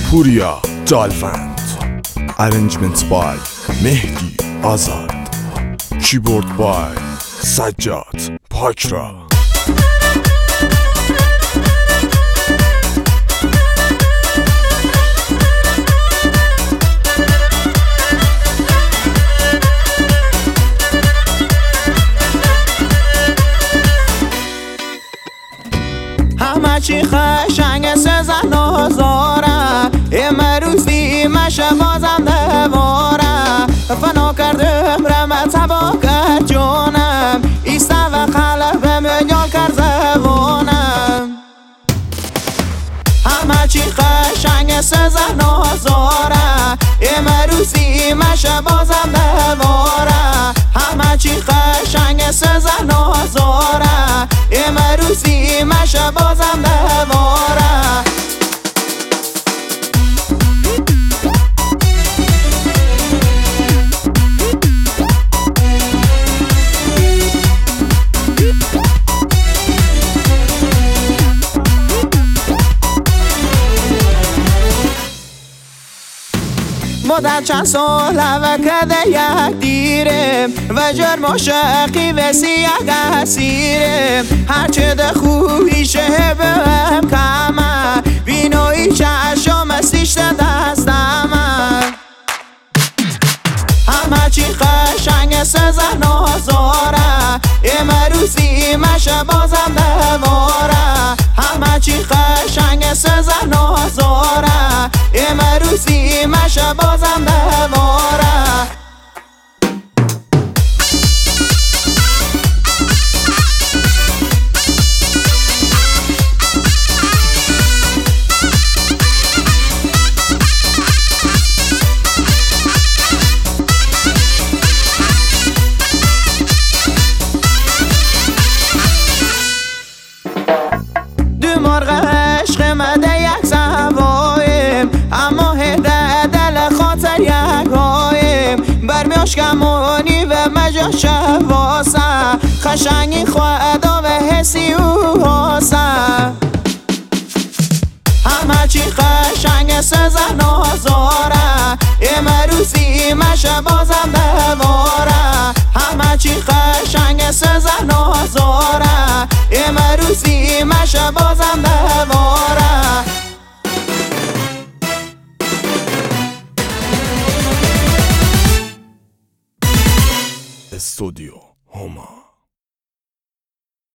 Puriya Dalvand. Arrangement by Mehdi Azad. Keyboard by Sajjad Pakra. همه چی خشنگ سزن آزاره امروزی مشه بازم دواره فنا کردم رمت باکت جانم ایسته و قلبم یال کرد زبانم همه چی خشنگ سزن آزاره امروزی مشه بازم دواره همه چی قشنگ سزن آزاره امروزی مشه بازم دواره مدت چند ساله و کده یک دیرم و جرم و شقی و سیه اسیرم هرچه ده خویشه بهم کمه بینایی چشم سیشته دستمه همه چی قشنگ سزن آزاره امروزی مشه بازم دواره همه چی قشنگ سزن آزاره امروزی مشه بازم دواره مرغ عشق مده یک زوایم اما هده دل خاطر یک هایم برمیاش کمانی و مجا شواسه خشنگی خواهدا و حسی او هاسه همه چی قشنگ سزن آزاره امروزی مشه بازم دواره همه چی قشنگ سزن آزاره امروزی مشه بازم دواره Studio Homa.